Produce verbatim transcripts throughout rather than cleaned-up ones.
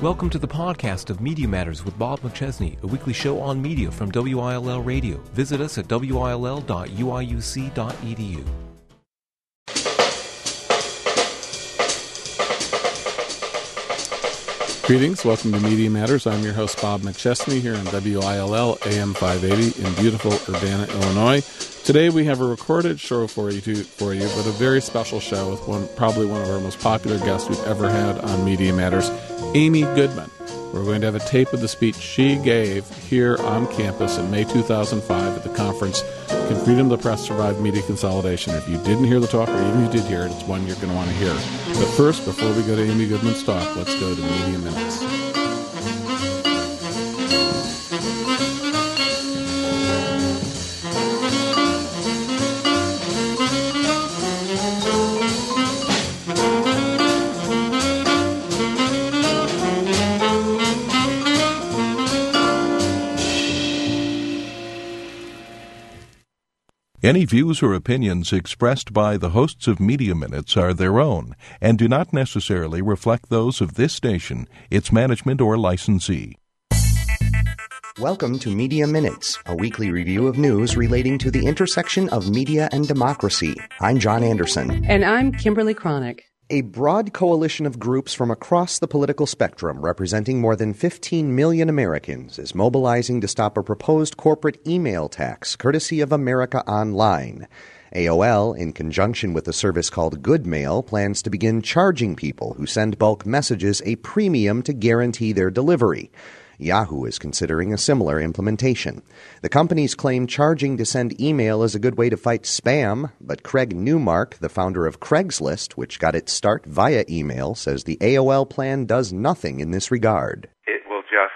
Welcome to the podcast of Media Matters with Bob McChesney, a weekly show on media from W I L L Radio. Visit us at W I L L dot U I U C dot E D U. Greetings, welcome to Media Matters. I'm your host, Bob McChesney, here on W I L L A M five eighty in beautiful Urbana, Illinois. Today we have a recorded show for you, to, for you, but a very special show with one, probably one of our most popular guests we've ever had on Media Matters, Amy Goodman. We're going to have a tape of the speech she gave here on campus in May two thousand five at the conference, Can Freedom of the Press Survive Media Consolidation? If you didn't hear the talk, or even if you did hear it, it's one you're going to want to hear. But first, before we go to Amy Goodman's talk, let's go to Media Minutes. Any views or opinions expressed by the hosts of Media Minutes are their own and do not necessarily reflect those of this station, its management, or licensee. Welcome to Media Minutes, a weekly review of news relating to the intersection of media and democracy. I'm John Anderson. And I'm Kimberly Cronick. A broad coalition of groups from across the political spectrum, representing more than fifteen million Americans, is mobilizing to stop a proposed corporate email tax, courtesy of America Online. A O L, in conjunction with a service called Goodmail, plans to begin charging people who send bulk messages a premium to guarantee their delivery. Yahoo is considering a similar implementation. The companies claim charging to send email is a good way to fight spam, but Craig Newmark, the founder of Craigslist, which got its start via email, says the A O L plan does nothing in this regard. It will just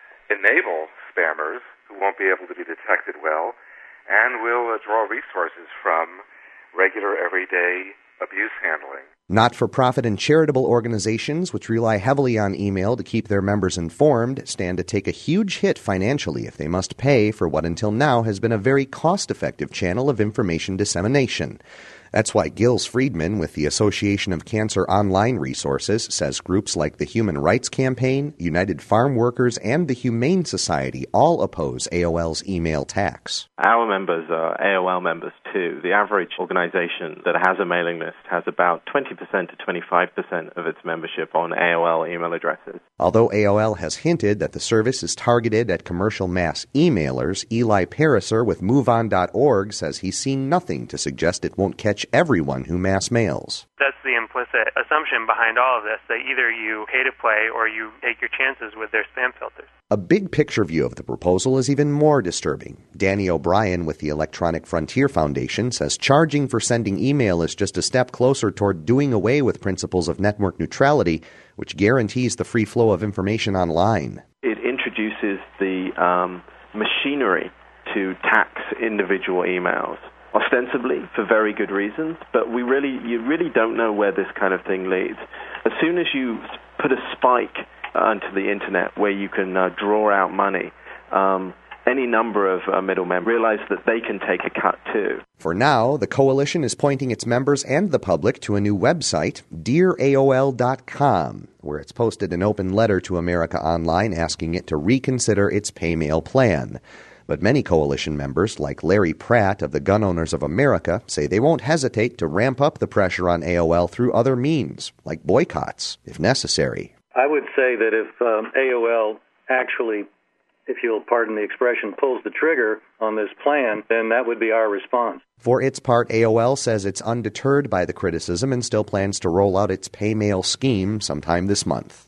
enable spammers who won't be able to be detected well and will uh, draw resources from regular, everyday abuse handling. Not-for-profit and charitable organizations, which rely heavily on email to keep their members informed, stand to take a huge hit financially if they must pay for what until now has been a very cost-effective channel of information dissemination. That's why Gilles Friedman with the Association of Cancer Online Resources says groups like the Human Rights Campaign, United Farm Workers, and the Humane Society all oppose A O L's email tax. Our members are A O L members too. The average organization that has a mailing list has about twenty percent to twenty-five percent of its membership on A O L email addresses. Although A O L has hinted that the service is targeted at commercial mass emailers, Eli Pariser with move on dot org says he's seen nothing to suggest it won't catch everyone who mass mails. That's the implicit assumption behind all of this, that either you pay to play or you take your chances with their spam filters. A big picture view of the proposal is even more disturbing. Danny O'Brien with the Electronic Frontier Foundation says charging for sending email is just a step closer toward doing away with principles of network neutrality, which guarantees the free flow of information online. It introduces the um, machinery to tax individual emails, ostensibly for very good reasons, but we really, you really don't know where this kind of thing leads. As soon as you put a spike onto the internet where you can uh, draw out money, um, any number of uh, middlemen realize that they can take a cut too. For now, the coalition is pointing its members and the public to a new website, dear A O L dot com, where it's posted an open letter to America Online asking it to reconsider its pay mail plan. But many coalition members, like Larry Pratt of the Gun Owners of America, say they won't hesitate to ramp up the pressure on A O L through other means, like boycotts, if necessary. I would say that if um, A O L actually, if you'll pardon the expression, pulls the trigger on this plan, then that would be our response. For its part, A O L says it's undeterred by the criticism and still plans to roll out its pay mail scheme sometime this month.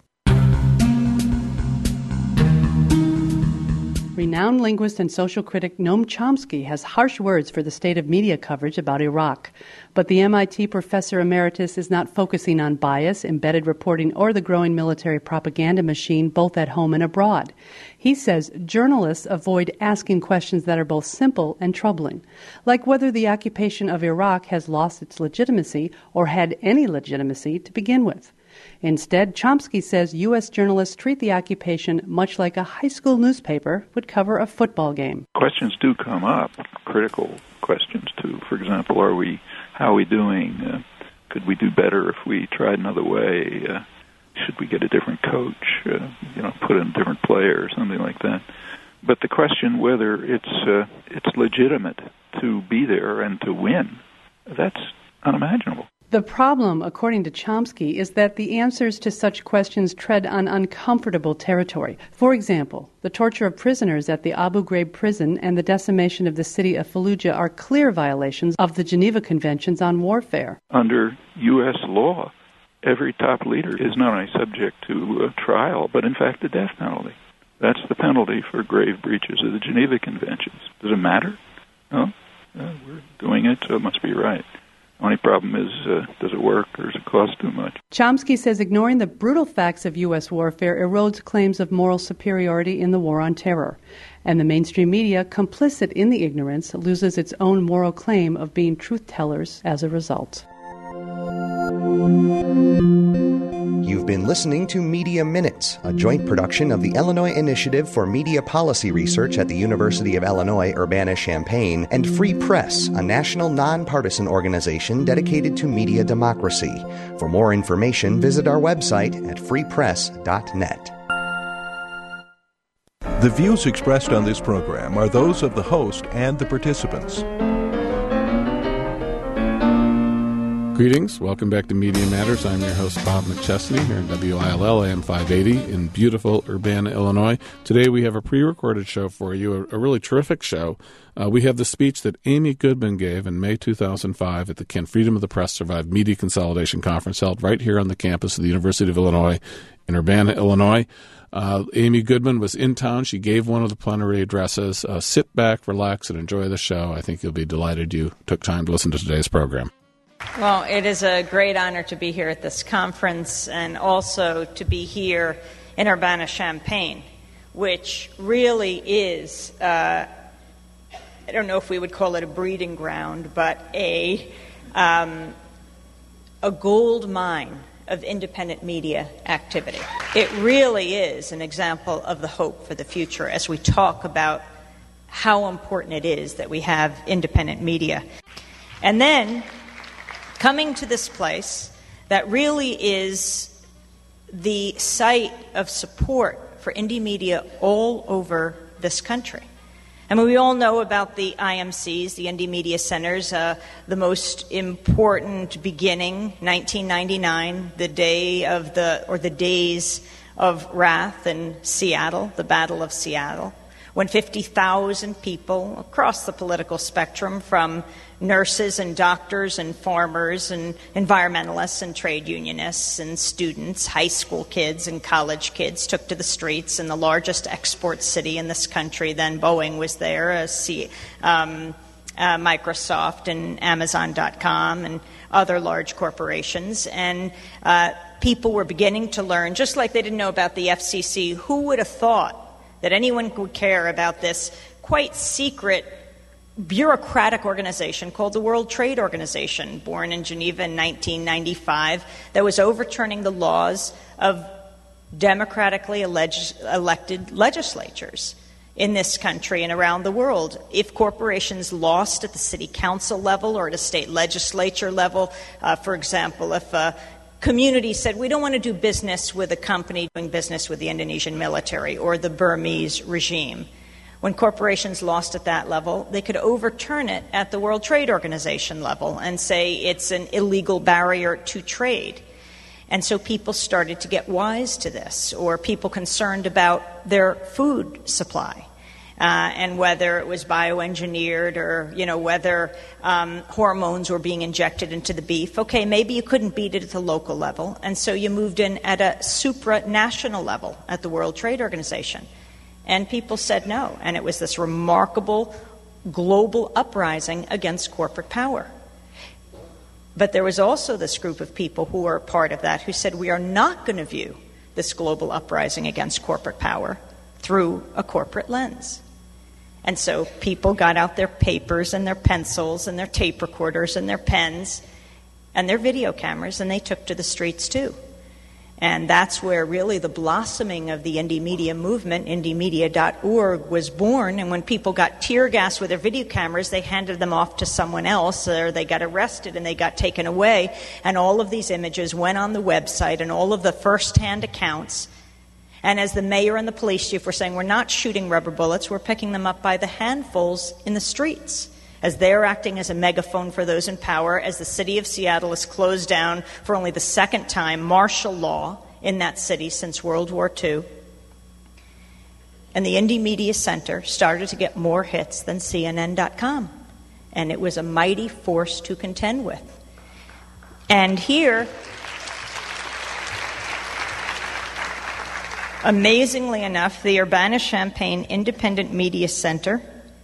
Renowned linguist and social critic Noam Chomsky has harsh words for the state of media coverage about Iraq. But the M I T professor emeritus is not focusing on bias, embedded reporting, or the growing military propaganda machine both at home and abroad. He says journalists avoid asking questions that are both simple and troubling, like whether the occupation of Iraq has lost its legitimacy or had any legitimacy to begin with. Instead, Chomsky says U S journalists treat the occupation much like a high school newspaper would cover a football game. Questions do come up, critical questions too. For example, are we, how are we doing? Uh, could we do better if we tried another way? Uh, should we get a different coach, uh, you know, put in a different player or something like that. But the question whether it's uh, it's legitimate to be there and to win, that's unimaginable. The problem, according to Chomsky, is that the answers to such questions tread on uncomfortable territory. For example, the torture of prisoners at the Abu Ghraib prison and the decimation of the city of Fallujah are clear violations of the Geneva Conventions on Warfare. Under U S law, every top leader is not only subject to uh, trial, but in fact the death penalty. That's the penalty for grave breaches of the Geneva Conventions. Does it matter? No. Uh, we're doing it, so it must be right. Only problem is, uh, does it work or does it cost too much? Chomsky says ignoring the brutal facts of U S warfare erodes claims of moral superiority in the war on terror. And the mainstream media, complicit in the ignorance, loses its own moral claim of being truth-tellers as a result. You've been listening to Media Minutes, a joint production of the Illinois Initiative for Media Policy Research at the University of Illinois Urbana-Champaign and Free Press, a national nonpartisan organization dedicated to media democracy. For more information, visit our website at free press dot net. The views expressed on this program are those of the host and the participants. Greetings. Welcome back to Media Matters. I'm your host, Bob McChesney, here in W I L L A M five eighty in beautiful Urbana, Illinois. Today we have a pre-recorded show for you, a, a really terrific show. Uh, we have the speech that Amy Goodman gave in May two thousand five at the Can Freedom of the Press Survive Media Consolidation Conference held right here on the campus of the University of Illinois in Urbana, Illinois. Uh, Amy Goodman was in town. She gave one of the plenary addresses. Uh, sit back, relax, and enjoy the show. I think you'll be delighted you took time to listen to today's program. Well, it is a great honor to be here at this conference and also to be here in Urbana-Champaign, which really is, uh, I don't know if we would call it a breeding ground, but a, um, a gold mine of independent media activity. It really is an example of the hope for the future as we talk about how important it is that we have independent media. And then coming to this place that really is the site of support for indie media all over this country. I mean, we all know about the I M Cs, the Indie Media Centers, uh, the most important beginning, nineteen ninety-nine, the day of the, or the days of wrath in Seattle, the Battle of Seattle, when fifty thousand people across the political spectrum, from nurses and doctors and farmers and environmentalists and trade unionists and students, high school kids and college kids, took to the streets in the largest export city in this country. Then Boeing was there, uh, C, um, uh, Microsoft and Amazon dot com and other large corporations. And uh, people were beginning to learn, just like they didn't know about the F C C, who would have thought that anyone would care about this quite secret bureaucratic organization called the World Trade Organization, born in Geneva in nineteen ninety-five, that was overturning the laws of democratically alleged, elected legislatures in this country and around the world. If corporations lost at the city council level or at a state legislature level, uh, for example, if a community said, we don't want to do business with a company doing business with the Indonesian military or the Burmese regime, when corporations lost at that level, they could overturn it at the World Trade Organization level and say it's an illegal barrier to trade. And so people started to get wise to this, or people concerned about their food supply, uh, and whether it was bioengineered or, you know, whether um, hormones were being injected into the beef. Okay, maybe you couldn't beat it at the local level, and so you moved in at a supranational level at the World Trade Organization. And people said no, and it was this remarkable global uprising against corporate power. But there was also this group of people who were part of that who said we are not going to view this global uprising against corporate power through a corporate lens. And so people got out their papers and their pencils and their tape recorders and their pens and their video cameras, and they took to the streets too. And that's where really the blossoming of the indie media movement, indie media dot org, was born. And when people got tear gas with their video cameras, they handed them off to someone else, or they got arrested and they got taken away. And all of these images went on the website and all of the first-hand accounts. And as the mayor and the police chief were saying, we're not shooting rubber bullets, we're picking them up by the handfuls in the streets, as they're acting as a megaphone for those in power, as the city of Seattle is closed down for only the second time, martial law in that city since World War Two. And the Indie Media Center started to get more hits than C N N dot com. And it was a mighty force to contend with. And here, amazingly enough, the Urbana-Champaign Independent Media Center,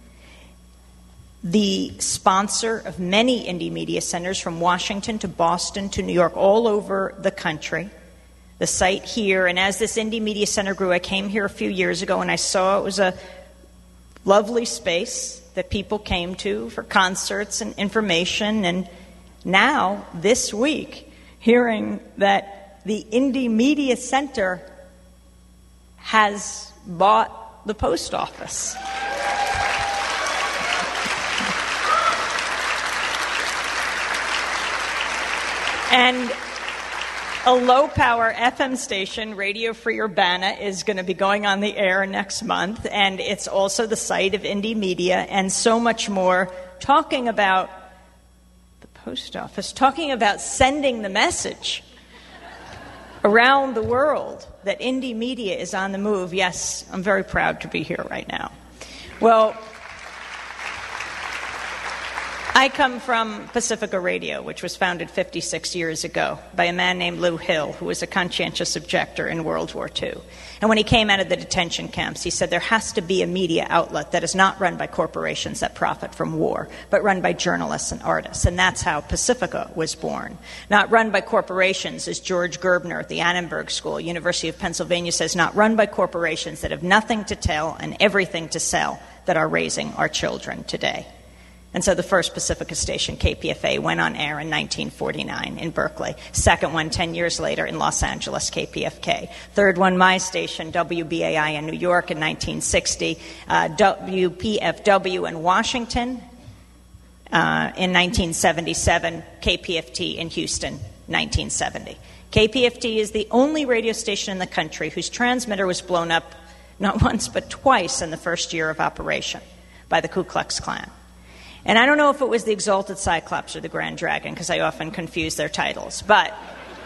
the sponsor of many indie media centers from Washington to Boston to New York, all over the country. The site here, and as this indie media center grew, I came here a few years ago and I saw it was a lovely space that people came to for concerts and information. And now, this week, hearing that the Indie Media Center has bought the post office. And a low-power F M station, Radio Free Urbana, is going to be going on the air next month, and it's also the site of Indie Media, and so much more, talking about the post office, talking about sending the message around the world that indie media is on the move. Yes, I'm very proud to be here right now. Well, I come from Pacifica Radio, which was founded fifty-six years ago by a man named Lou Hill, who was a conscientious objector in World War Two. And when he came out of the detention camps, he said there has to be a media outlet that is not run by corporations that profit from war, but run by journalists and artists. And that's how Pacifica was born. Not run by corporations, as George Gerbner at the Annenberg School, University of Pennsylvania, says, not run by corporations that have nothing to tell and everything to sell, that are raising our children today. And so the first Pacifica station, K P F A, went on air in nineteen forty-nine in Berkeley. Second one, ten years later, in Los Angeles, K P F K. Third one, my station, W B A I in New York in nineteen sixty. Uh, W P F W in Washington uh, in nineteen seventy-seven. K P F T in Houston, nineteen seventy. K P F T is the only radio station in the country whose transmitter was blown up not once but twice in the first year of operation by the Ku Klux Klan. And I don't know if it was the Exalted Cyclops or the Grand Dragon, because I often confuse their titles. But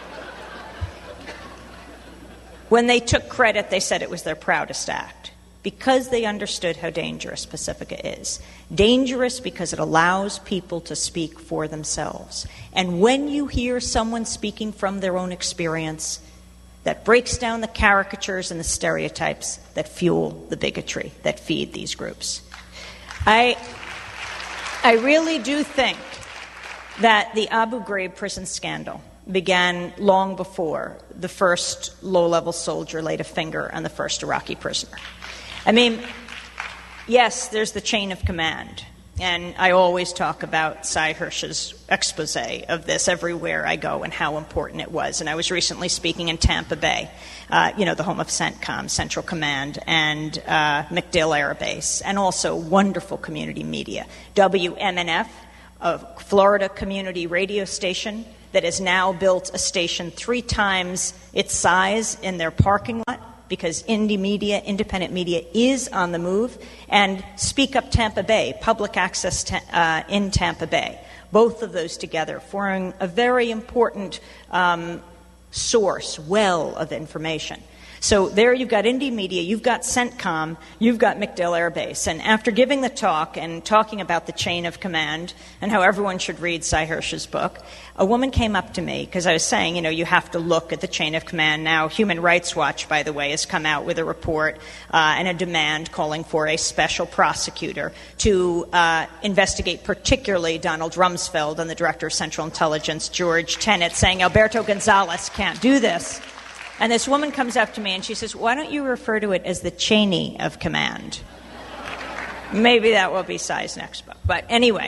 when they took credit, they said it was their proudest act, because they understood how dangerous Pacifica is. Dangerous because it allows people to speak for themselves. And when you hear someone speaking from their own experience, that breaks down the caricatures and the stereotypes that fuel the bigotry that feed these groups. I... I really do think that the Abu Ghraib prison scandal began long before the first low-level soldier laid a finger on the first Iraqi prisoner. I mean, yes, there's the chain of command, and I always talk about Sy Hersh's expose of this everywhere I go and how important it was. And I was recently speaking in Tampa Bay, uh, you know, the home of CENTCOM, Central Command, and uh, MacDill Air Base, and also wonderful community media. W M N F, a Florida community radio station that has now built a station three times its size in their parking lot, because indie media, independent media, is on the move. And Speak Up Tampa Bay, public access ta- uh, in Tampa Bay. Both of those together forming a very important um, source, well of information. So there you've got indie media, you've got CENTCOM, you've got MacDill Air Base. And after giving the talk and talking about the chain of command and how everyone should read Sy Hersh's book, a woman came up to me, because I was saying, you know, you have to look at the chain of command. Now, Human Rights Watch, by the way, has come out with a report uh, and a demand calling for a special prosecutor to uh, investigate particularly Donald Rumsfeld and the Director of Central Intelligence, George Tenet, saying Alberto Gonzales can't do this. And this woman comes up to me and she says, why don't you refer to it as the Cheney of command? Maybe that will be Sy's next book. But anyway,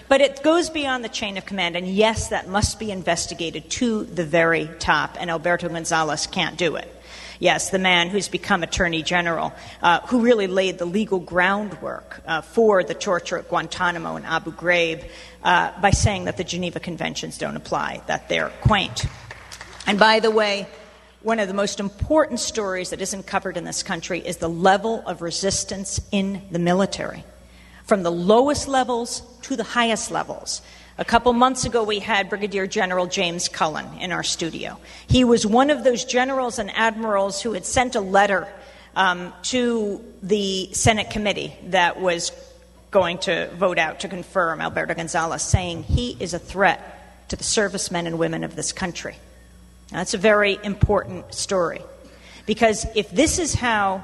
But it goes beyond the chain of command, and yes, that must be investigated to the very top, and Alberto Gonzales can't do it. Yes, the man who's become Attorney General, uh, who really laid the legal groundwork uh, for the torture at Guantanamo and Abu Ghraib uh, by saying that the Geneva Conventions don't apply, that they're quaint. And by the way, one of the most important stories that isn't covered in this country is the level of resistance in the military, from the lowest levels to the highest levels. A couple months ago, we had Brigadier General James Cullen in our studio. He was one of those generals and admirals who had sent a letter um, to the Senate committee that was going to vote out to confirm Alberto Gonzales, saying he is a threat to the servicemen and women of this country. Now, that's a very important story, because if this is how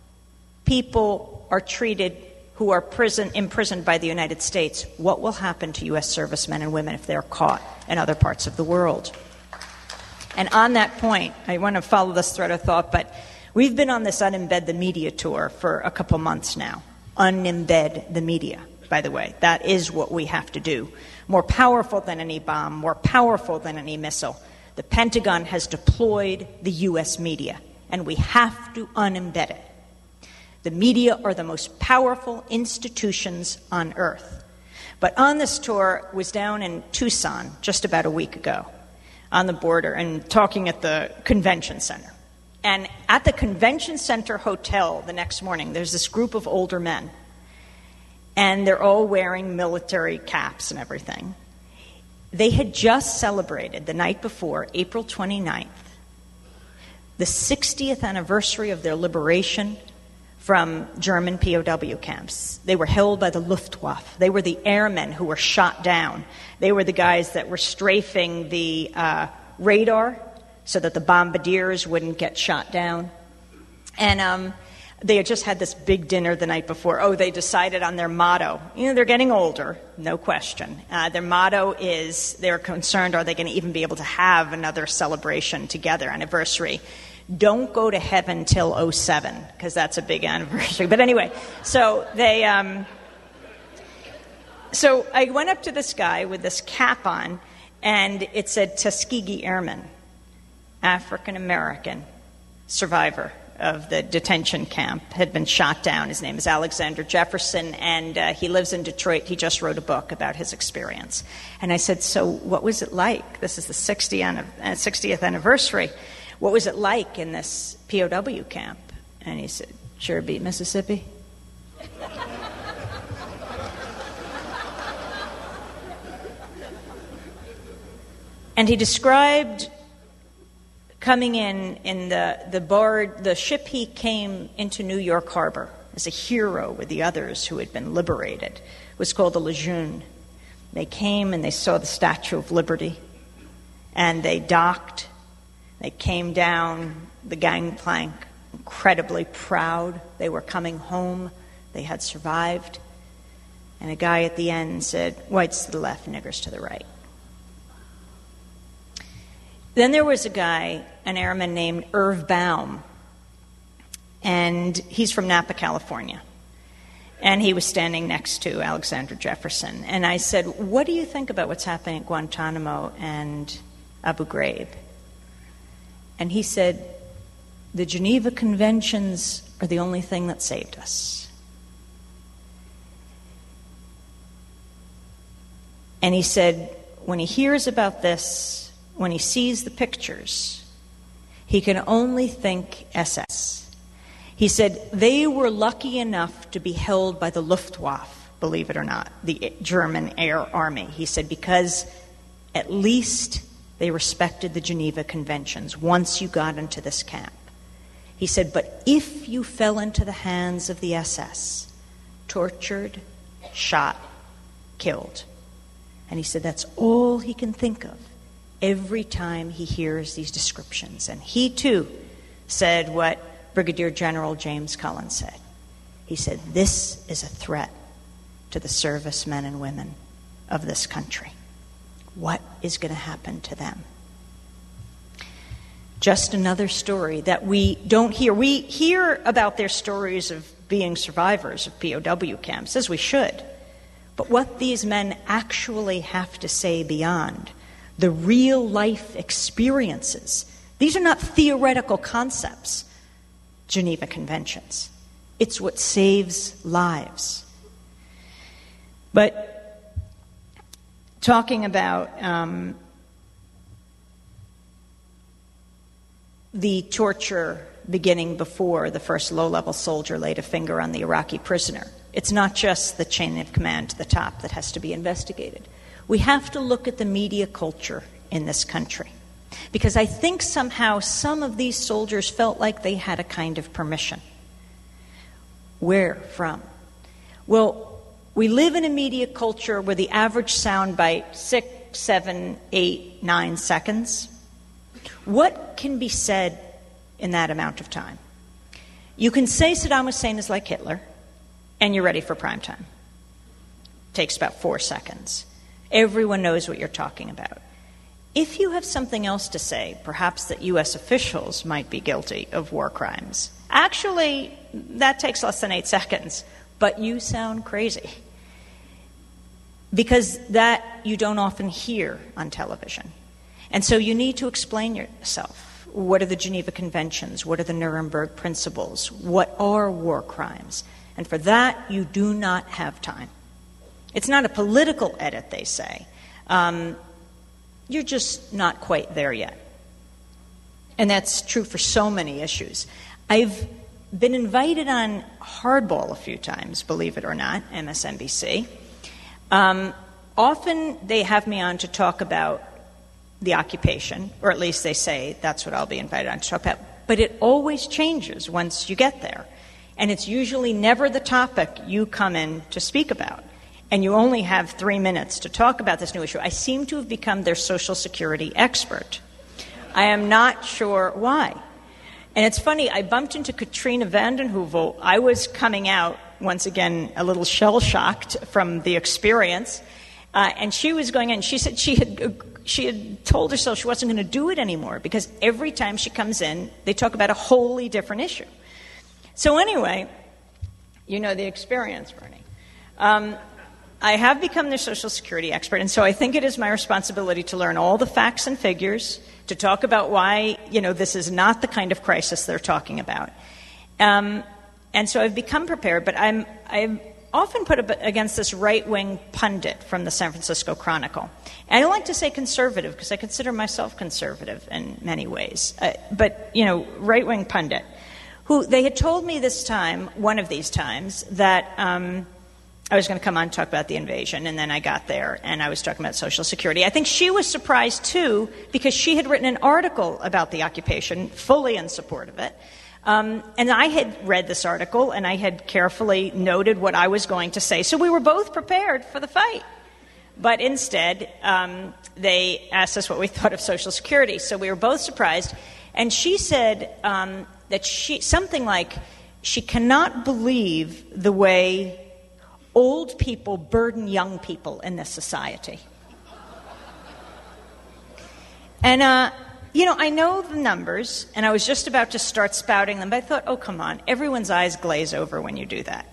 people are treated who are prison, imprisoned by the United States, what will happen to U S servicemen and women if they're caught in other parts of the world? And on that point, I want to follow this thread of thought, but we've been on this Unembed the Media tour for a couple months now. Unembed the media, by the way. That is what we have to do. More powerful than any bomb, more powerful than any missile. The Pentagon has deployed the U S media, and we have to unembed it. The media are the most powerful institutions on earth. But on this tour, was down in Tucson just about a week ago on the border and talking at the convention center. And at the convention center hotel the next morning, there's this group of older men. And they're all wearing military caps and everything. They had just celebrated the night before, April twenty-ninth, the sixtieth anniversary of their liberation from German P O W camps. They were held by the Luftwaffe. They were the airmen who were shot down. They were the guys that were strafing the uh, radar so that the bombardiers wouldn't get shot down. And um, they had just had this big dinner the night before. Oh, they decided on their motto. You know, they're getting older, no question. Uh, their motto is, they're concerned, are they going to even be able to have another celebration together, anniversary? Don't go to heaven till oh seven, because that's a big anniversary. But anyway, so they, um, so I went up to this guy with this cap on, and it said Tuskegee Airman, African American survivor of the detention camp, had been shot down. His name is Alexander Jefferson, and uh, he lives in Detroit. He just wrote a book about his experience. And I said, so what was it like? This is the sixtieth anniversary. What was it like in this P O W camp? And he said, sure beat Mississippi. And he described coming in in the the bar, the ship he came into New York Harbor as a hero with the others who had been liberated. It was called the Lejeune. They came and they saw the Statue of Liberty, and they docked. They came down the gangplank, incredibly proud. They were coming home. They had survived. And a guy at the end said, whites to the left, niggers to the right. Then there was a guy, an airman named Irv Baum, and he's from Napa, California. And he was standing next to Alexander Jefferson. And I said, what do you think about what's happening at Guantanamo and Abu Ghraib? And he said, the Geneva Conventions are the only thing that saved us. And he said, when he hears about this, when he sees the pictures, he can only think S S. He said, they were lucky enough to be held by the Luftwaffe, believe it or not, the German Air Army. He said, because at least they respected the Geneva Conventions once you got into this camp. He said, but if you fell into the hands of the S S, tortured, shot, killed. And he said that's all he can think of every time he hears these descriptions. And he, too, said what Brigadier General James Cullen said. He said, this is a threat to the servicemen and women of this country. What is going to happen to them? Just another story that we don't hear. We hear about their stories of being survivors of P O W camps, as we should. but what these men actually have to say beyond, the real-life experiences. These are not theoretical concepts, Geneva Conventions. It's what saves lives. But talking about um, the torture beginning before the first low-level soldier laid a finger on the Iraqi prisoner, it's not just the chain of command to the top that has to be investigated. We have to look at the media culture in this country, because I think somehow some of these soldiers felt like they had a kind of permission. Where from? Well, we live in a media culture where the average soundbite, six, seven, eight, nine seconds. What can be said in that amount of time? You can say Saddam Hussein is like Hitler, and you're ready for prime time. Takes about four seconds. Everyone knows what you're talking about. If you have something else to say, perhaps that U S officials might be guilty of war crimes, actually, that takes less than eight seconds, but you sound crazy. Because that you don't often hear on television. And so you need to explain yourself. What are the Geneva Conventions? What are the Nuremberg Principles? What are war crimes? And for that, you do not have time. It's not a political edit, they say. Um, you're just not quite there yet. And that's true for so many issues. I've been invited on Hardball a few times, believe it or not, M S N B C. Um, often they have me on to talk about the occupation, or at least they say that's what I'll be invited on to talk about. But it always changes once you get there. And it's usually never the topic you come in to speak about. And you only have three minutes to talk about this new issue. I seem to have become their Social Security expert. I am not sure why. And it's funny, I bumped into Katrina vanden Heuvel. I was coming out, once again, a little shell-shocked from the experience. Uh, and she was going in. She said she had she had told herself she wasn't going to do it anymore because every time she comes in, they talk about a wholly different issue. So anyway, you know the experience, Bernie. Um, I have become their Social Security expert, and so I think it is my responsibility to learn all the facts and figures, to talk about why, you know, this is not the kind of crisis they're talking about. Um, and so I've become prepared, but I'm I'm often put up against this right-wing pundit from the San Francisco Chronicle. And I don't like to say conservative because I consider myself conservative in many ways. Uh, but, you know, right-wing pundit, who they had told me this time, one of these times, that um, I was going to come on and talk about the invasion, and then I got there, and I was talking about Social Security. I think she was surprised, too, because she had written an article about the occupation, fully in support of it. Um, and I had read this article, and I had carefully noted what I was going to say. So we were both prepared for the fight. But instead, um, they asked us what we thought of Social Security. So we were both surprised. And she said um, that she, something like, she cannot believe the way old people burden young people in this society. And, uh, you know, I know the numbers, and I was just about to start spouting them, but I thought, oh, come on, everyone's eyes glaze over when you do that.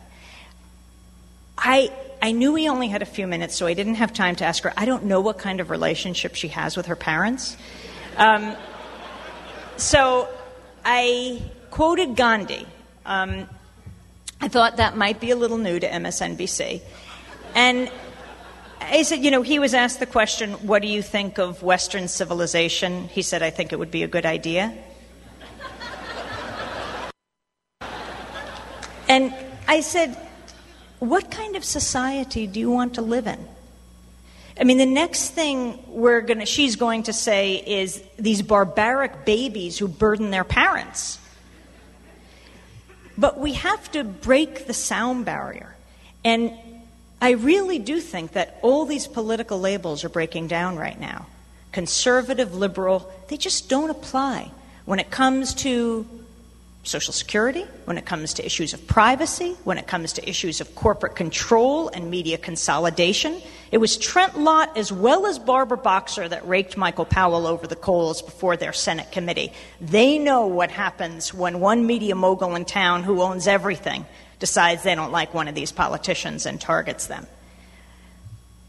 I I knew we only had a few minutes, so I didn't have time to ask her. I don't know what kind of relationship she has with her parents. Um, so I quoted Gandhi. Um, I thought that might be a little new to M S N B C. And I said, you know, he was asked the question, what do you think of Western civilization? He said, I think it would be a good idea. And I said, what kind of society do you want to live in? I mean, the next thing we're gonna, she's going to say is these barbaric babies who burden their parents. But we have to break the sound barrier. And I really do think that all these political labels are breaking down right now. Conservative, liberal, they just don't apply when it comes to Social Security, when it comes to issues of privacy, when it comes to issues of corporate control and media consolidation. It was Trent Lott as well as Barbara Boxer that raked Michael Powell over the coals before their Senate committee. They know what happens when one media mogul in town who owns everything decides they don't like one of these politicians and targets them.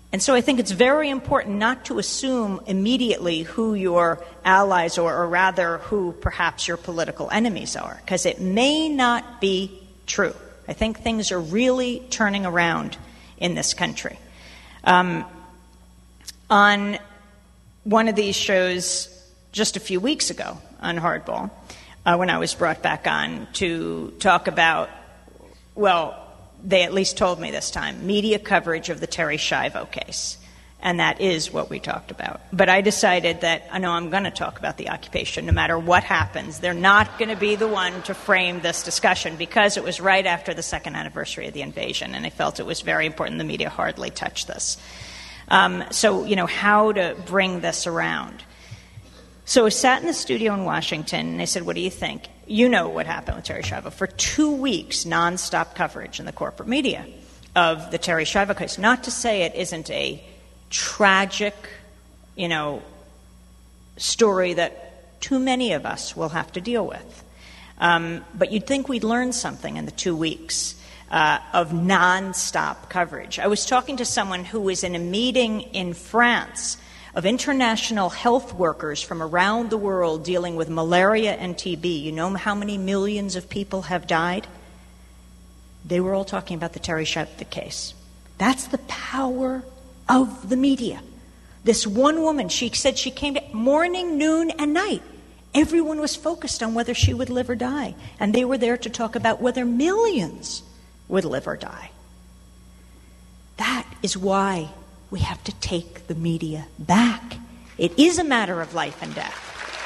And so I think it's very important not to assume immediately who your allies are, or rather who perhaps your political enemies are, because it may not be true. I think things are really turning around in this country. Um, on one of these shows just a few weeks ago on Hardball, uh, when I was brought back on to talk about, well, they at least told me this time, media coverage of the Terri Schiavo case. And that is what we talked about. But I decided that, I know I'm going to talk about the occupation no matter what happens. They're not going to be the one to frame this discussion, because it was right after the second anniversary of the invasion, and I felt it was very important. The media hardly touched this. Um, so, you know, how to bring this around. So I sat in the studio in Washington, and I said, what do you think? You know what happened with Terri Schiavo. For two weeks, nonstop coverage in the corporate media of the Terri Schiavo case. Not to say it isn't a tragic, you know, story that too many of us will have to deal with. Um, but you'd think we'd learn something in the two weeks uh, of nonstop coverage. I was talking to someone who was in a meeting in France of international health workers from around the world dealing with malaria and T B. You know how many millions of people have died? They were all talking about the Terri Schiavo case. That's the power of the media. This one woman, she said she came to morning, noon, and night. Everyone was focused on whether she would live or die. And they were there to talk about whether millions would live or die. That is why we have to take the media back. It is a matter of life and death.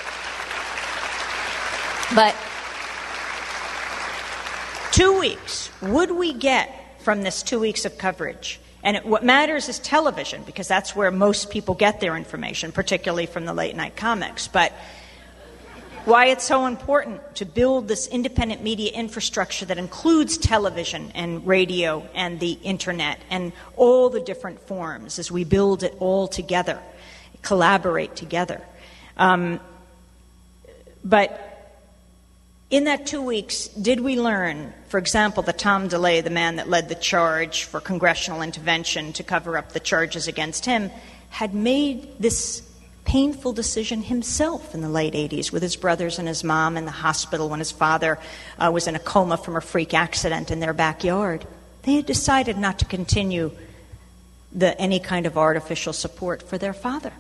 But two weeks, would we get from this two weeks of coverage? And it, what matters is television, because that's where most people get their information, particularly from the late night comics. But why it's so important to build this independent media infrastructure that includes television and radio and the internet and all the different forms as we build it all together, collaborate together. Um, but in that two weeks, did we learn, for example, that Tom DeLay, the man that led the charge for congressional intervention to cover up the charges against him, had made this painful decision himself in the late eighties with his brothers and his mom in the hospital when his father uh, was in a coma from a freak accident in their backyard. They had decided not to continue the, any kind of artificial support for their father.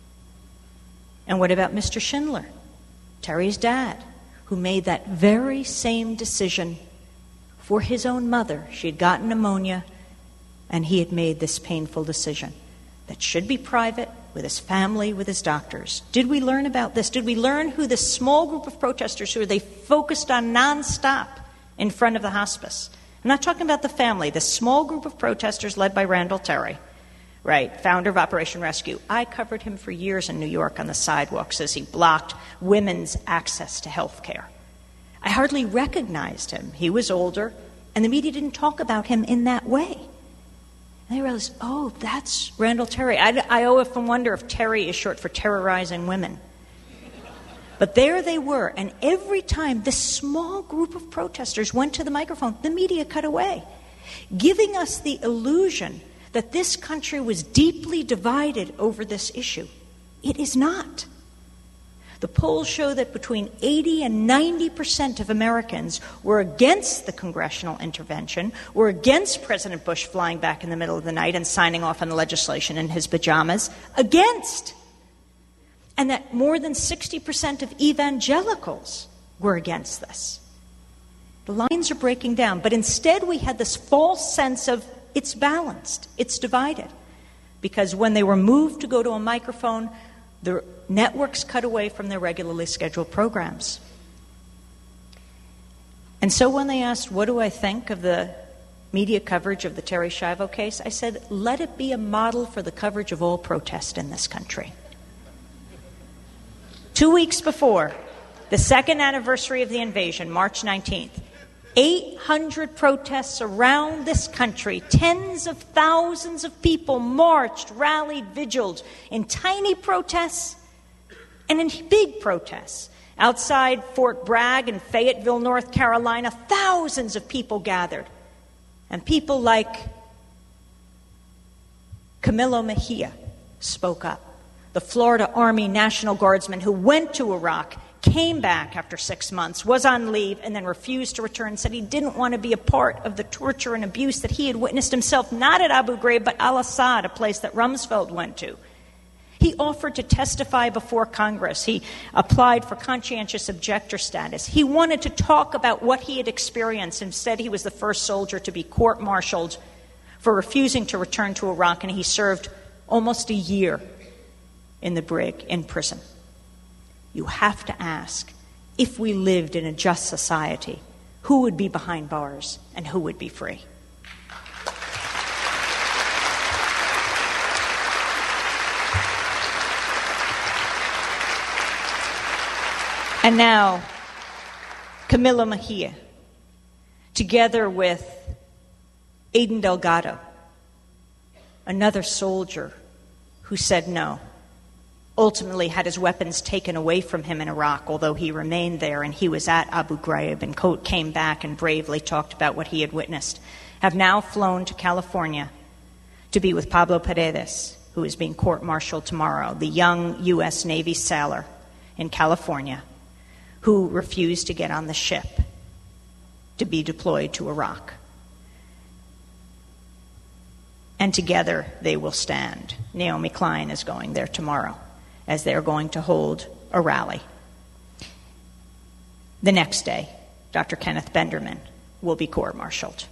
And what about Mister Schindler, Terry's dad, who made that very same decision for his own mother? She had gotten pneumonia, and he had made this painful decision that should be private, with his family, with his doctors. Did we learn about this? Did we learn who this small group of protesters who they focused on nonstop in front of the hospice? I'm not talking about the family. This small group of protesters led by Randall Terry, right, founder of Operation Rescue. I covered him for years in New York on the sidewalks as he blocked women's access to health care. I hardly recognized him. He was older, and the media didn't talk about him in that way. And I realized, oh, that's Randall Terry. I, I often wonder if Terry is short for terrorizing women. But there they were, and every time this small group of protesters went to the microphone, the media cut away, giving us the illusion that this country was deeply divided over this issue. It is not. The polls show that between eighty and ninety percent of Americans were against the congressional intervention, were against President Bush flying back in the middle of the night and signing off on the legislation in his pajamas, against. And that more than sixty percent of evangelicals were against this. The lines are breaking down, but instead we had this false sense of it's balanced, it's divided. Because when they were moved to go to a microphone, the networks cut away from their regularly scheduled programs. And so when they asked, what do I think of the media coverage of the Terri Schiavo case, I said, let it be a model for the coverage of all protest in this country. Two weeks before the second anniversary of the invasion, March nineteenth, eight hundred protests around this country, tens of thousands of people marched, rallied, vigiled in tiny protests and in big protests. Outside Fort Bragg in Fayetteville, North Carolina, thousands of people gathered. And people like Camilo Mejia spoke up. The Florida Army National Guardsman who went to Iraq, came back after six months, was on leave, and then refused to return and said he didn't want to be a part of the torture and abuse that he had witnessed himself, not at Abu Ghraib, but Al-Assad, a place that Rumsfeld went to. He offered to testify before Congress. He applied for conscientious objector status. He wanted to talk about what he had experienced. Instead, he was the first soldier to be court-martialed for refusing to return to Iraq, and he served almost a year in the brig, in prison. You have to ask, if we lived in a just society, who would be behind bars and who would be free? And now, Camilo Mejia, together with Aiden Delgado, another soldier who said no, ultimately had his weapons taken away from him in Iraq, although he remained there, and he was at Abu Ghraib and came back and bravely talked about what he had witnessed, have now flown to California to be with Pablo Paredes, who is being court-martialed tomorrow, the young U S Navy sailor in California who refused to get on the ship to be deployed to Iraq. And together they will stand. Naomi Klein is going there tomorrow, as they're going to hold a rally. The next day, Doctor Kenneth Benderman will be court-martialed.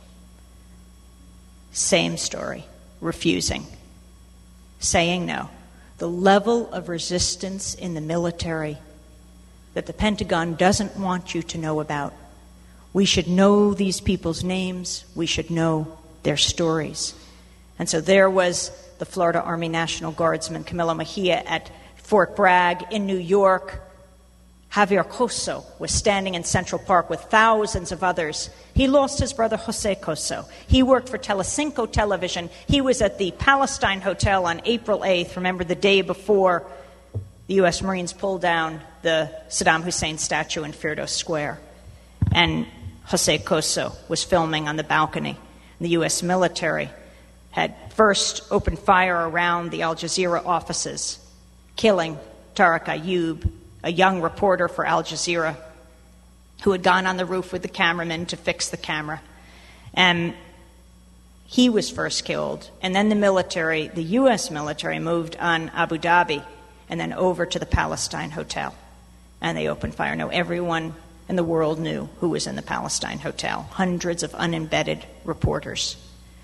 Same story, refusing, saying no. The level of resistance in the military that the Pentagon doesn't want you to know about. We should know these people's names. We should know their stories. And so there was the Florida Army National Guardsman, Camilo Mejia, at Fort Bragg in New York. Javier Cosso was standing in Central Park with thousands of others. He lost his brother Jose Cosso. He worked for Telecinco Television. He was at the Palestine Hotel on April eighth, remember the day before the U S Marines pulled down the Saddam Hussein statue in Firdos Square. And Jose Cosso was filming on the balcony. The U S military had first opened fire around the Al Jazeera offices, killing Tariq Ayoub, a young reporter for Al Jazeera who had gone on the roof with the cameraman to fix the camera. And he was first killed. And then the military, the U S military, moved on Abu Dhabi and then over to the Palestine Hotel. And they opened fire. No, everyone in the world knew who was in the Palestine Hotel. Hundreds of unembedded reporters.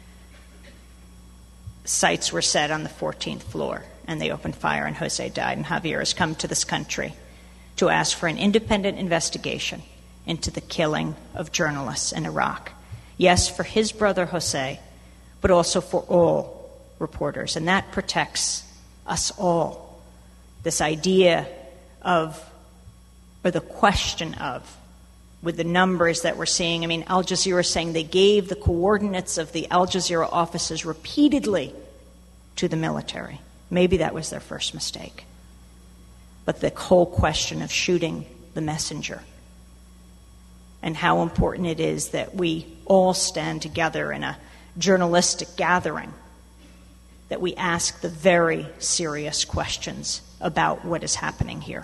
Sights were set on the fourteenth floor, and they opened fire, and Jose died. And Javier has come to this country to ask for an independent investigation into the killing of journalists in Iraq. Yes, for his brother Jose, but also for all reporters. And that protects us all. This idea of, or the question of, with the numbers that we're seeing, I mean, Al Jazeera saying they gave the coordinates of the Al Jazeera offices repeatedly to the military. Maybe that was their first mistake. But the whole question of shooting the messenger and how important it is that we all stand together in a journalistic gathering, that we ask the very serious questions about what is happening here.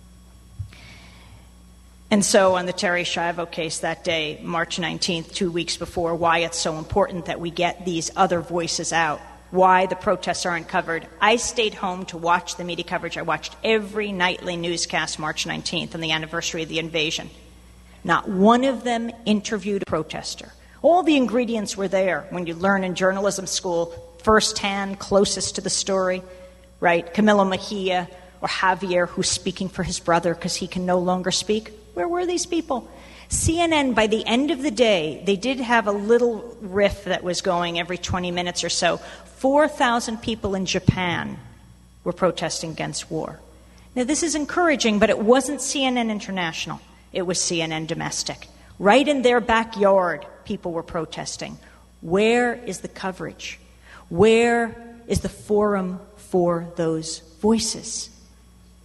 And so on the Terry Schiavo case that day, March nineteenth, two weeks before, why it's so important that we get these other voices out, why the protests aren't covered. I stayed home to watch the media coverage. I watched every nightly newscast March nineteenth on the anniversary of the invasion. Not one of them interviewed a protester. All the ingredients were there when you learn in journalism school, firsthand, closest to the story, right? Camilo Mejia or Javier, who's speaking for his brother because he can no longer speak. Where were these people? C N N, by the end of the day, they did have a little riff that was going every twenty minutes or so. four thousand people in Japan were protesting against war. Now, this is encouraging, but it wasn't C N N International. It was C N N Domestic. Right in their backyard, people were protesting. Where is the coverage? Where is the forum for those voices?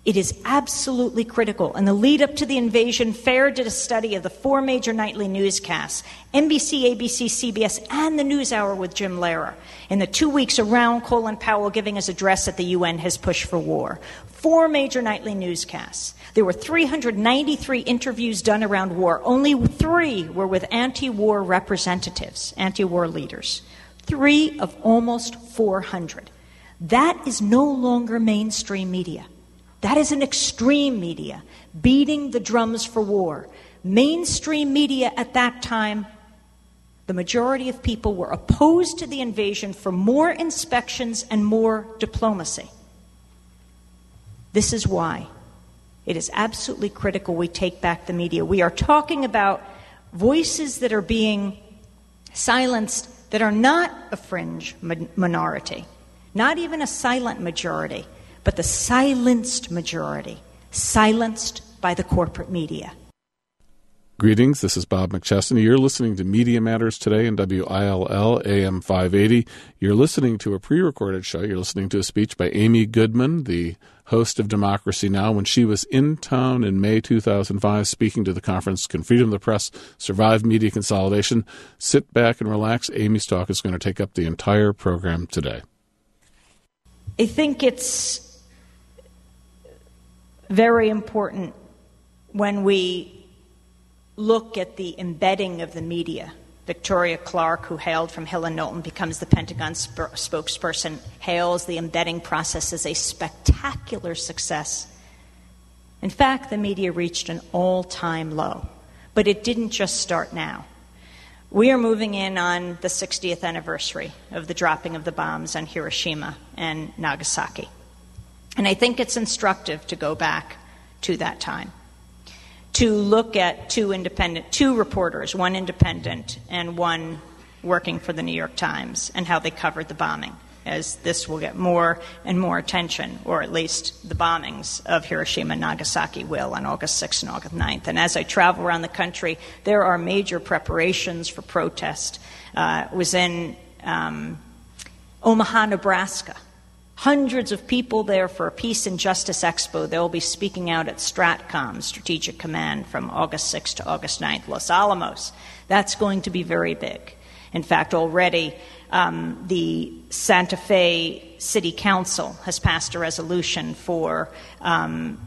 It is absolutely critical. In the lead up to the invasion, FAIR did a study of the four major nightly newscasts, N B C, A B C, C B S, and the NewsHour with Jim Lehrer. In the two weeks around Colin Powell giving his address at the U N, his push for war. Four major nightly newscasts. There were three hundred ninety-three interviews done around war. Only three were with anti-war representatives, anti-war leaders. Three of almost four hundred. That is no longer mainstream media. That is an extreme media, beating the drums for war. Mainstream media at that time, the majority of people were opposed to the invasion for more inspections and more diplomacy. This is why it is absolutely critical we take back the media. We are talking about voices that are being silenced that are not a fringe minority, not even a silent majority, but the silenced majority, silenced by the corporate media. Greetings, this is Bob McChesney. You're listening to Media Matters today in W I L L A M five eighty. You're listening to a pre-recorded show. You're listening to a speech by Amy Goodman, the host of Democracy Now!, when she was in town in May two thousand five speaking to the conference, Can Freedom of the Press Survive Media Consolidation? Sit back and relax. Amy's talk is going to take up the entire program today. I think it's very important when we look at the embedding of the media. Victoria Clark, who hailed from Hill and Knowlton, becomes the Pentagon sp- spokesperson, hails the embedding process as a spectacular success. In fact, the media reached an all-time low. But it didn't just start now. We are moving in on the sixtieth anniversary of the dropping of the bombs on Hiroshima and Nagasaki. And I think it's instructive to go back to that time, to look at two independent, two reporters, one independent and one working for the New York Times, and how they covered the bombing, as this will get more and more attention, or at least the bombings of Hiroshima and Nagasaki will on August sixth and August ninth. And as I travel around the country, there are major preparations for protest. Uh, I was in um, Omaha, Nebraska. Hundreds of people there for a Peace and Justice Expo. They'll be speaking out at STRATCOM, Strategic Command, from August sixth to August ninth, Los Alamos. That's going to be very big. In fact, already um, the Santa Fe City Council has passed a resolution for um,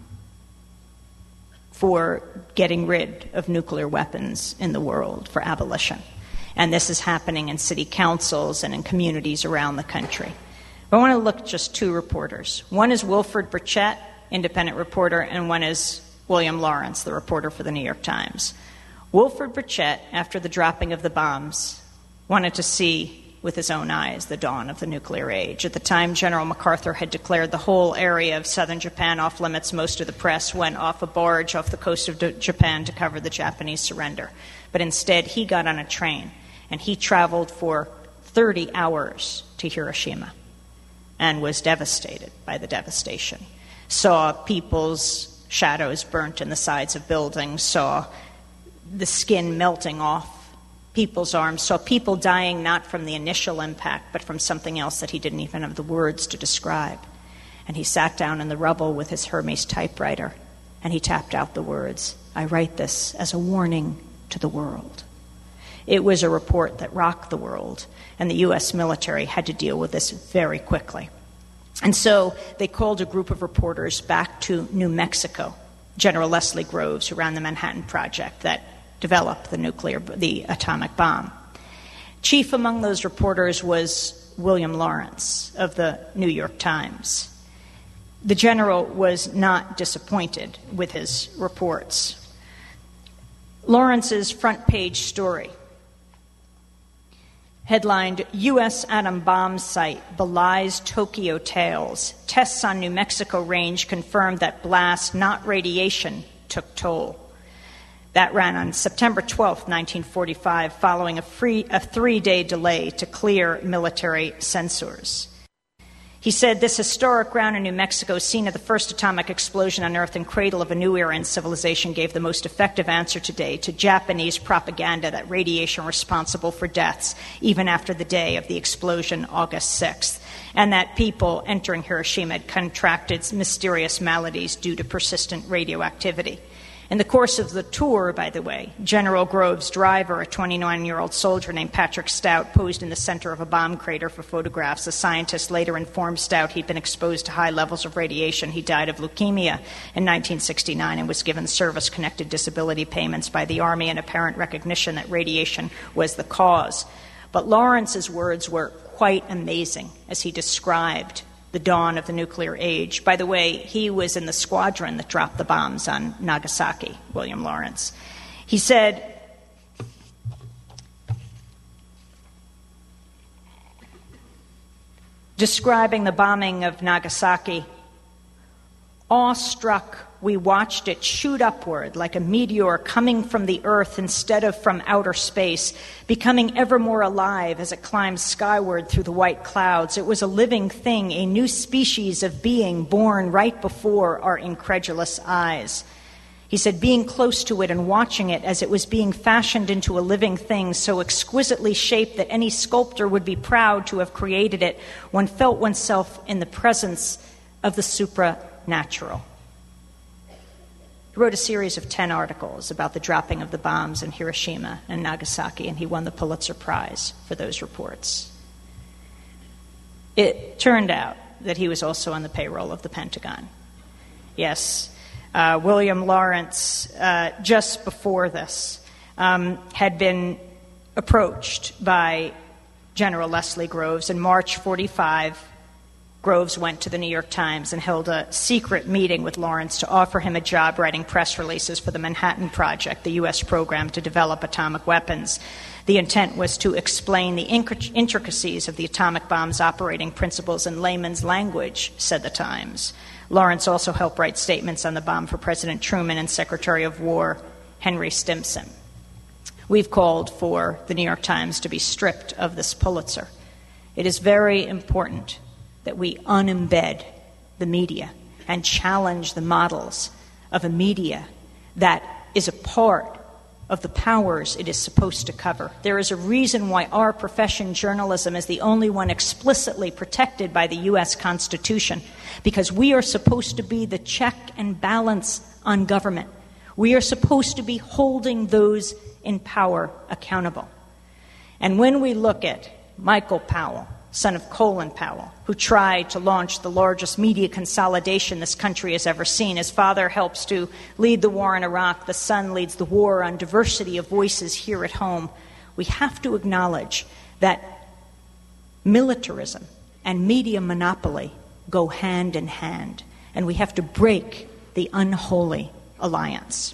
for getting rid of nuclear weapons in the world, for abolition. And this is happening in city councils and in communities around the country. I want to look at just two reporters. One is Wilfred Burchett, independent reporter, and one is William Lawrence, the reporter for the New York Times. Wilfred Burchett, after the dropping of the bombs, wanted to see with his own eyes the dawn of the nuclear age. At the time, General MacArthur had declared the whole area of southern Japan off limits. Most of the press went off a barge off the coast of Japan to cover the Japanese surrender. But instead, he got on a train, and he traveled for thirty hours to Hiroshima, and was devastated by the devastation. Saw people's shadows burnt in the sides of buildings, saw the skin melting off people's arms, saw people dying not from the initial impact, but from something else that he didn't even have the words to describe. And he sat down in the rubble with his Hermes typewriter, and he tapped out the words, "I write this as a warning to the world." It was a report that rocked the world, and the U S military had to deal with this very quickly. And so they called a group of reporters back to New Mexico, General Leslie Groves, who ran the Manhattan Project that developed the nuclear, the atomic bomb. Chief among those reporters was William Lawrence of the New York Times. The general was not disappointed with his reports. Lawrence's front page story, headlined, "U S Atom Bomb Site Belies Tokyo Tales. Tests on New Mexico range confirmed that blast, not radiation, took toll." That ran on September twelfth, nineteen forty-five, following a, free, a three-day delay to clear military censors. He said, "This historic ground in New Mexico, scene of the first atomic explosion on Earth and cradle of a new era in civilization, gave the most effective answer today to Japanese propaganda that radiation responsible for deaths even after the day of the explosion, August sixth, and that people entering Hiroshima had contracted mysterious maladies due to persistent radioactivity." In the course of the tour, by the way, General Grove's driver, a twenty-nine-year-old soldier named Patrick Stout, posed in the center of a bomb crater for photographs. The scientist later informed Stout he'd been exposed to high levels of radiation. He died of leukemia in nineteen sixty-nine and was given service-connected disability payments by the Army in apparent recognition that radiation was the cause. But Lawrence's words were quite amazing as he described the dawn of the nuclear age. By the way, he was in the squadron that dropped the bombs on Nagasaki, William Lawrence. He said, describing the bombing of Nagasaki, "Awestruck, we watched it shoot upward like a meteor coming from the earth instead of from outer space, becoming ever more alive as it climbed skyward through the white clouds. It was a living thing, a new species of being born right before our incredulous eyes." He said, being close to it and watching it as it was being fashioned into a living thing so exquisitely shaped that any sculptor would be proud to have created it, one felt oneself in the presence of the supernatural. He wrote a series of ten articles about the dropping of the bombs in Hiroshima and Nagasaki, and he won the Pulitzer Prize for those reports. It turned out that he was also on the payroll of the Pentagon. Yes, uh, William Lawrence, uh, just before this, um, had been approached by General Leslie Groves. In March forty-five, Groves went to the New York Times and held a secret meeting with Lawrence to offer him a job writing press releases for the Manhattan Project, the U S program to develop atomic weapons. The intent was to explain the intricacies of the atomic bomb's operating principles in layman's language, said the Times. Lawrence also helped write statements on the bomb for President Truman and Secretary of War Henry Stimson. We've called for the New York Times to be stripped of this Pulitzer. It is very important that we unembed the media and challenge the models of a media that is a part of the powers it is supposed to cover. There is a reason why our profession, journalism, is the only one explicitly protected by the U S Constitution, because we are supposed to be the check and balance on government. We are supposed to be holding those in power accountable. And when we look at Michael Powell, son of Colin Powell, who tried to launch the largest media consolidation this country has ever seen. His father helps to lead the war in Iraq. The son leads the war on diversity of voices here at home. We have to acknowledge that militarism and media monopoly go hand in hand, and we have to break the unholy alliance.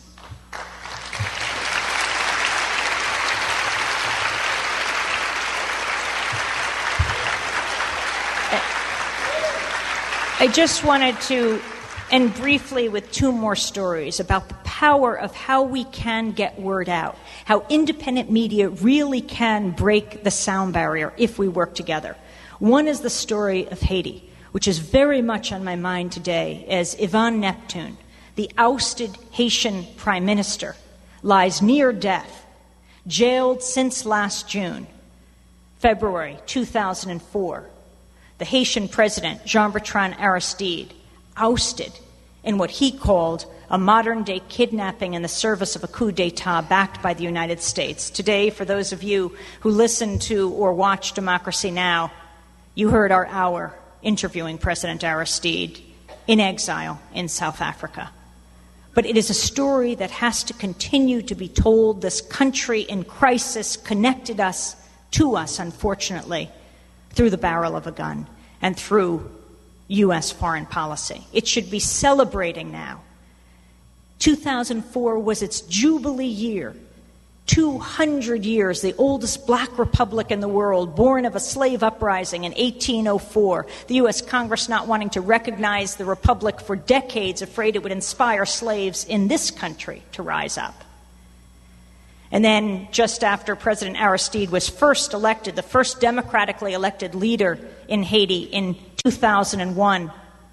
I just wanted to end briefly with two more stories about the power of how we can get word out, how independent media really can break the sound barrier if we work together. One is the story of Haiti, which is very much on my mind today, as Yvonne Neptune, the ousted Haitian prime minister, lies near death, jailed since last June, February two thousand four. The Haitian president, Jean-Bertrand Aristide, ousted in what he called a modern-day kidnapping in the service of a coup d'etat backed by the United States. Today, for those of you who listen to or watch Democracy Now!, you heard our hour interviewing President Aristide in exile in South Africa. But it is a story that has to continue to be told. This country in crisis connected us to us, unfortunately, through the barrel of a gun and through U S foreign policy. It should be celebrating now. two thousand four was its Jubilee year. two hundred years, the oldest black republic in the world, born of a slave uprising in eighteen oh four. The U S Congress not wanting to recognize the republic for decades, afraid it would inspire slaves in this country to rise up. And then, just after President Aristide was first elected, the first democratically elected leader in Haiti in two thousand one,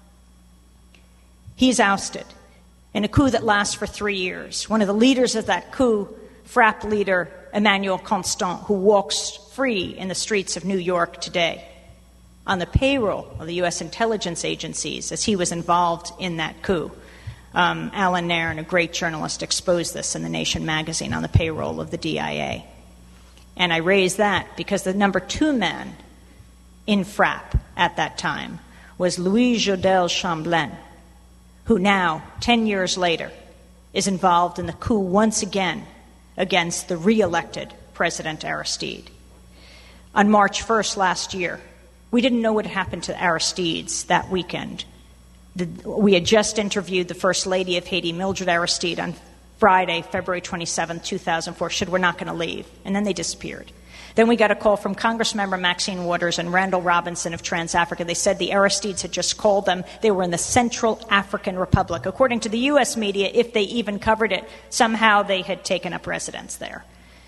he's ousted in a coup that lasts for three years. One of the leaders of that coup, Frapp leader Emmanuel Constant, who walks free in the streets of New York today, on the payroll of the U S intelligence agencies, as he was involved in that coup. Um, Alan Nairn, a great journalist, exposed this in The Nation magazine, on the payroll of the D I A. And I raise that because the number two man in Frapp at that time was Louis Jodel Chamblain, who now, ten years later, is involved in the coup once again against the re-elected President Aristide. On March first last year, we didn't know what had happened to Aristides that weekend. The, we had just interviewed the First Lady of Haiti, Mildred Aristide, on Friday, February twenty-seventh, two thousand four. She said, we're not going to leave. And then they disappeared. Then we got a call from Congressmember Maxine Waters and Randall Robinson of Trans-Africa. They said the Aristides had just called them. They were in the Central African Republic. According to the U S media, if they even covered it, somehow they had taken up residence there.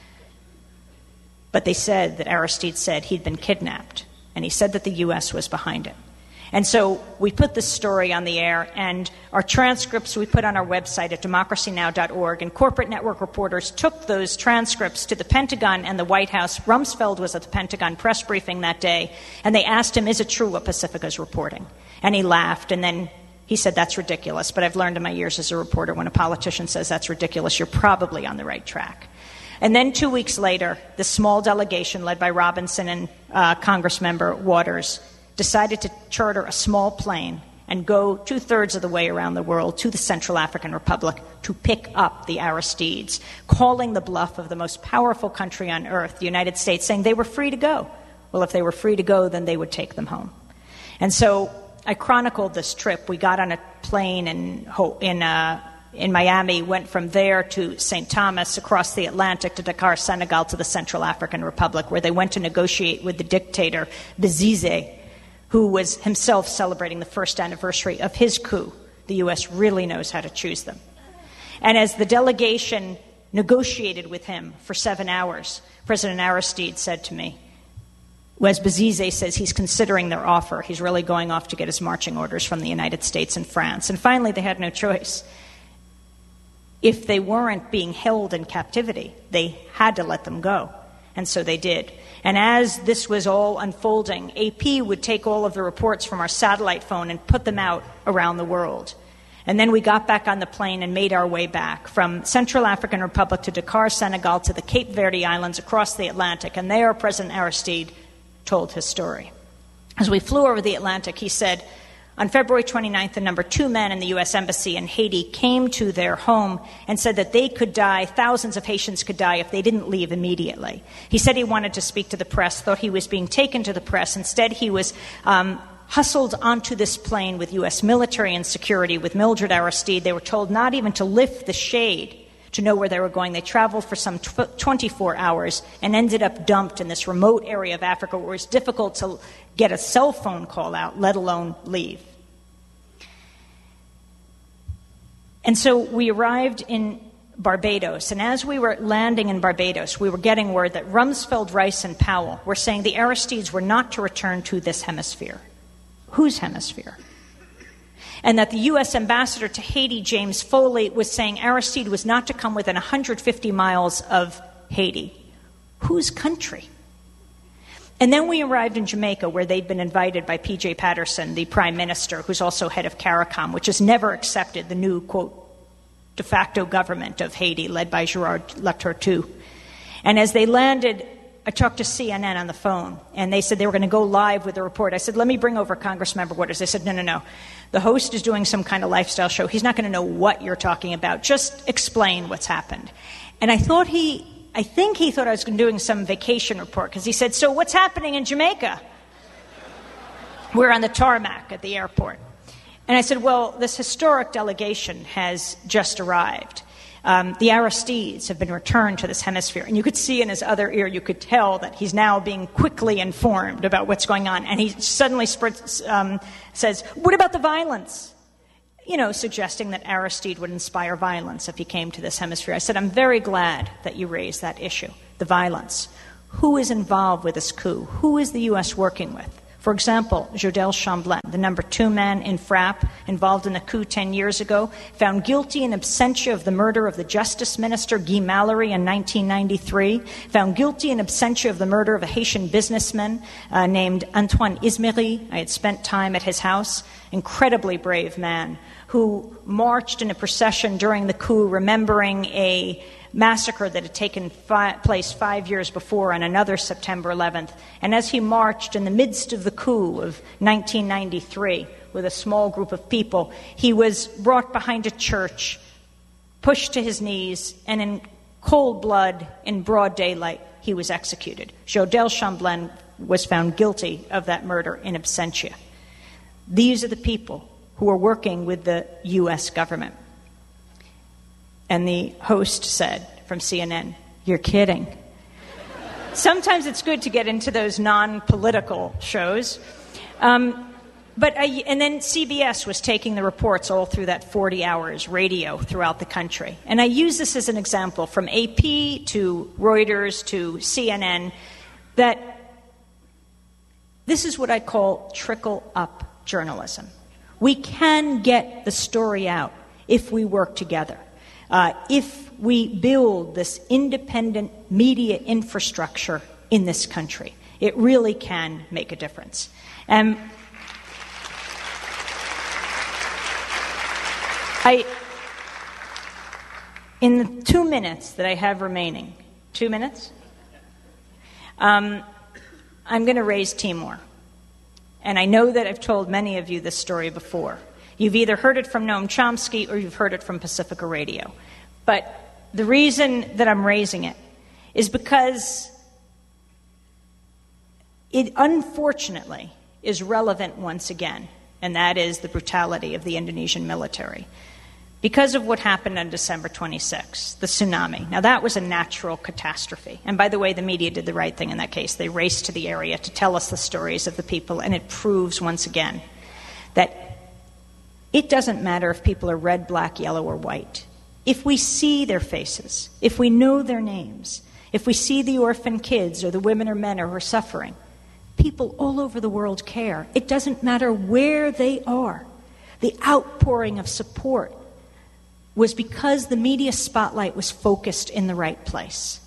But they said that Aristide said he'd been kidnapped, and he said that the U S was behind it. And so we put this story on the air, and our transcripts we put on our website at democracy now dot org, and corporate network reporters took those transcripts to the Pentagon and the White House. Rumsfeld was at the Pentagon press briefing that day, and they asked him, is it true what Pacifica's reporting? And he laughed, and then he said, that's ridiculous. But I've learned in my years as a reporter, when a politician says that's ridiculous, you're probably on the right track. And then two weeks later, the small delegation led by Robinson and uh, Congressmember Waters decided to charter a small plane and go two-thirds of the way around the world to the Central African Republic to pick up the Aristides, calling the bluff of the most powerful country on earth, the United States, saying they were free to go. Well, if they were free to go, then they would take them home. And so I chronicled this trip. We got on a plane in, in, uh, in Miami, went from there to Saint Thomas, across the Atlantic to Dakar, Senegal, to the Central African Republic, where they went to negotiate with the dictator, Bezize, who was himself celebrating the first anniversary of his coup. The U S really knows how to choose them. And as the delegation negotiated with him for seven hours, President Aristide said to me, as Bezize says he's considering their offer, he's really going off to get his marching orders from the United States and France. And finally, they had no choice. If they weren't being held in captivity, they had to let them go. And so they did. And as this was all unfolding, A P would take all of the reports from our satellite phone and put them out around the world. And then we got back on the plane and made our way back from Central African Republic to Dakar, Senegal, to the Cape Verde Islands across the Atlantic. And there, President Aristide told his story. As we flew over the Atlantic, he said, on February twenty-ninth, the number two men in the U S Embassy in Haiti came to their home and said that they could die, thousands of Haitians could die if they didn't leave immediately. He said he wanted to speak to the press, thought he was being taken to the press. Instead, he was um, hustled onto this plane with U S military and security with Mildred Aristide. They were told not even to lift the shade to know where they were going. They traveled for some tw- twenty-four hours and ended up dumped in this remote area of Africa where it's difficult to get a cell phone call out, let alone leave. And so we arrived in Barbados, and as we were landing in Barbados, we were getting word that Rumsfeld, Rice, and Powell were saying the Aristides were not to return to this hemisphere. Whose hemisphere? And that the U S ambassador to Haiti, James Foley, was saying Aristide was not to come within one hundred fifty miles of Haiti. Whose country? And then we arrived in Jamaica, where they'd been invited by P J Patterson, the prime minister, who's also head of CARICOM, which has never accepted the new, quote, de facto government of Haiti, led by Gerard Latortue. And as they landed, I talked to C N N on the phone, and they said they were going to go live with the report. I said, let me bring over Congressmember Waters. They said, no, no, no. The host is doing some kind of lifestyle show. He's not going to know what you're talking about. Just explain what's happened. And I thought he, I think he thought I was doing some vacation report, because he said, so what's happening in Jamaica? We're on the tarmac at the airport. And I said, well, this historic delegation has just arrived. Um, the Aristides have been returned to this hemisphere. And you could see in his other ear, you could tell that he's now being quickly informed about what's going on. And he suddenly spreads, um, says, what about the violence? You know, suggesting that Aristide would inspire violence if he came to this hemisphere. I said, I'm very glad that you raised that issue, the violence. Who is involved with this coup? Who is the U S working with? For example, Jodel Chamblain, the number two man in Frappe, involved in a coup ten years ago, found guilty in absentia of the murder of the Justice Minister Guy Mallory in nineteen ninety-three, found guilty in absentia of the murder of a Haitian businessman uh, named Antoine Ismery. I had spent time at his house. Incredibly brave man who marched in a procession during the coup, remembering a massacre that had taken fi- place five years before on another September eleventh. And as he marched in the midst of the coup of nineteen ninety-three with a small group of people, he was brought behind a church, pushed to his knees, and in cold blood, in broad daylight, he was executed. Jodel Chamblain was found guilty of that murder in absentia. These are the people who are working with the U S government. And the host said from C N N, "You're kidding." Sometimes it's good to get into those non-political shows. Um, but I, and then C B S was taking the reports all through that forty hours radio throughout the country. And I use this as an example from A P to Reuters to C N N that this is what I call trickle-up journalism. We can get the story out if we work together. Uh, if we build this independent media infrastructure in this country, it really can make a difference. Um, I, in the two minutes that I have remaining, two minutes, um, I'm going to raise Timor. And I know that I've told many of you this story before. You've either heard it from Noam Chomsky or you've heard it from Pacifica Radio. But the reason that I'm raising it is because it unfortunately is relevant once again, and that is the brutality of the Indonesian military. Because of what happened on December twenty-sixth, the tsunami. Now, that was a natural catastrophe. And by the way, the media did the right thing in that case. They raced to the area to tell us the stories of the people, and it proves once again that it doesn't matter if people are red, black, yellow, or white. If we see their faces, if we know their names, if we see the orphan kids or the women or men who are suffering, people all over the world care. It doesn't matter where they are. The outpouring of support was because the media spotlight was focused in the right place.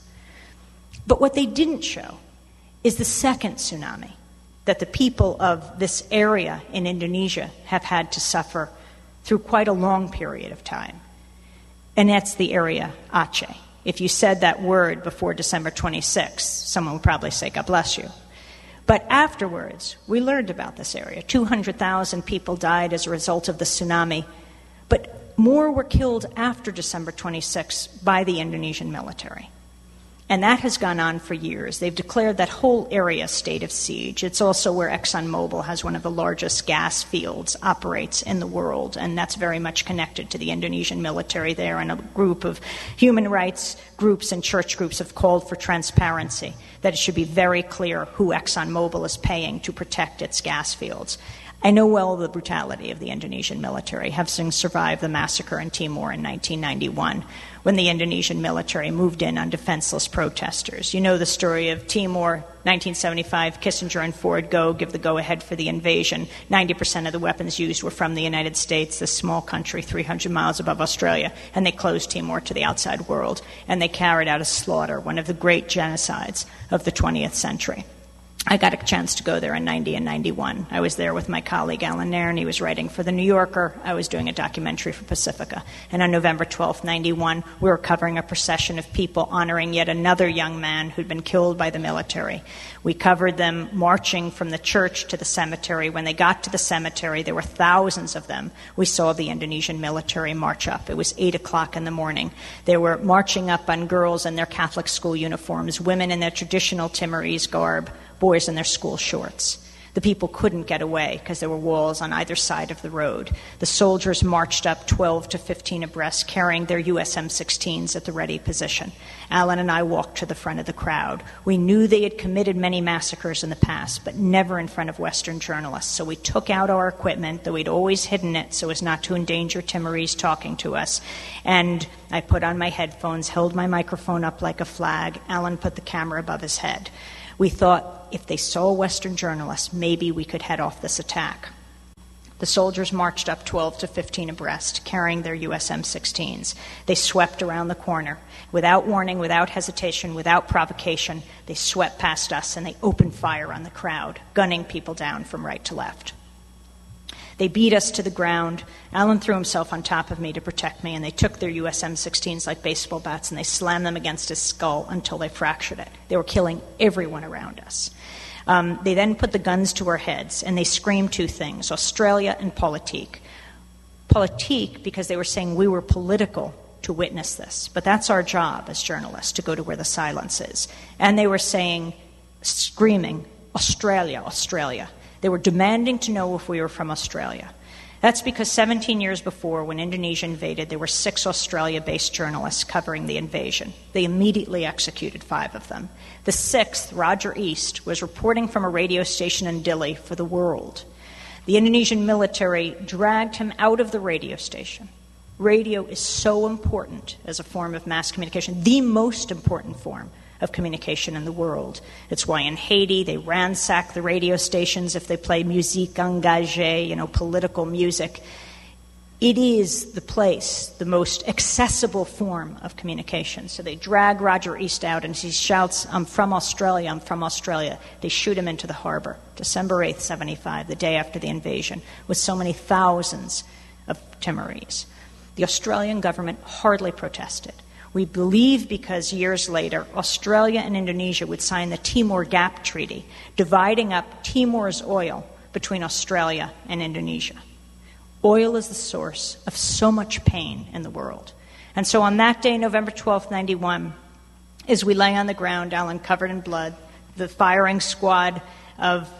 But what they didn't show is the second tsunami that the people of this area in Indonesia have had to suffer through quite a long period of time. And that's the area Aceh. If you said that word before December twenty-sixth, someone would probably say, "God bless you." But afterwards, we learned about this area. two hundred thousand people died as a result of the tsunami. But more were killed after December twenty-sixth by the Indonesian military. And that has gone on for years. They've declared that whole area a state of siege. It's also where ExxonMobil has one of the largest gas fields, operates in the world, and that's very much connected to the Indonesian military there. And a group of human rights groups and church groups have called for transparency, that it should be very clear who ExxonMobil is paying to protect its gas fields. I know well the brutality of the Indonesian military, having survived the massacre in Timor in nineteen ninety-one, when the Indonesian military moved in on defenseless protesters. You know the story of Timor, nineteen seventy-five, Kissinger and Ford go, give the go-ahead for the invasion. ninety percent of the weapons used were from the United States, this small country three hundred miles above Australia, and they closed Timor to the outside world, and they carried out a slaughter, one of the great genocides of the twentieth century. I got a chance to go there in ninety and ninety-one. I was there with my colleague Alan Nairn. He was writing for The New Yorker. I was doing a documentary for Pacifica. And on November twelfth, ninety-one, we were covering a procession of people honoring yet another young man who'd been killed by the military. We covered them marching from the church to the cemetery. When they got to the cemetery, there were thousands of them. We saw the Indonesian military march up. It was eight o'clock in the morning. They were marching up on girls in their Catholic school uniforms, women in their traditional Timorese garb, boys in their school shorts. The people couldn't get away because there were walls on either side of the road. The soldiers marched up twelve to fifteen abreast, carrying their U S M sixteens at the ready position. Alan and I walked to the front of the crowd. We knew they had committed many massacres in the past, but never in front of Western journalists. So we took out our equipment, though we'd always hidden it so as not to endanger Timorese talking to us. And I put on my headphones, held my microphone up like a flag. Alan put the camera above his head. We thought if they saw Western journalists, maybe we could head off this attack. The soldiers marched up twelve to fifteen abreast, carrying their U S M sixteens. They swept around the corner. Without warning, without hesitation, without provocation, they swept past us and they opened fire on the crowd, gunning people down from right to left. They beat us to the ground. Alan threw himself on top of me to protect me, and they took their U S M sixteens like baseball bats and they slammed them against his skull until they fractured it. They were killing everyone around us. Um, they then put the guns to our heads, and they screamed two things, Australia and politique. Politique because they were saying we were political to witness this, but that's our job as journalists, to go to where the silence is. And they were saying, screaming, Australia, Australia. They were demanding to know if we were from Australia. That's because seventeen years before, when Indonesia invaded, there were six Australia-based journalists covering the invasion. They immediately executed five of them. The sixth, Roger East, was reporting from a radio station in Dili for the world. The Indonesian military dragged him out of the radio station. Radio is so important as a form of mass communication, the most important form of communication in the world. It's why in Haiti they ransack the radio stations if they play musique engagée, you know, political music. It is the place, the most accessible form of communication. So they drag Roger East out, and he shouts, I'm from Australia, I'm from Australia. They shoot him into the harbor, December eighth, seventy-five, the day after the invasion, with so many thousands of Timorese. The Australian government hardly protested. We believe because years later, Australia and Indonesia would sign the Timor Gap Treaty, dividing up Timor's oil between Australia and Indonesia. Oil is the source of so much pain in the world. And so on that day, November twelfth, ninety-one, as we lay on the ground, Alan covered in blood, the firing squad of